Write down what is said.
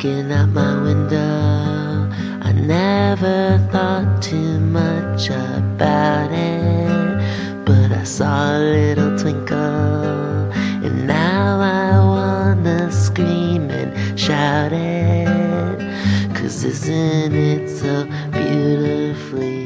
looking out my window. I never thought too much about it, but I saw a little twinkle, and now I wanna scream and shout it, 'cause isn't it so beautifully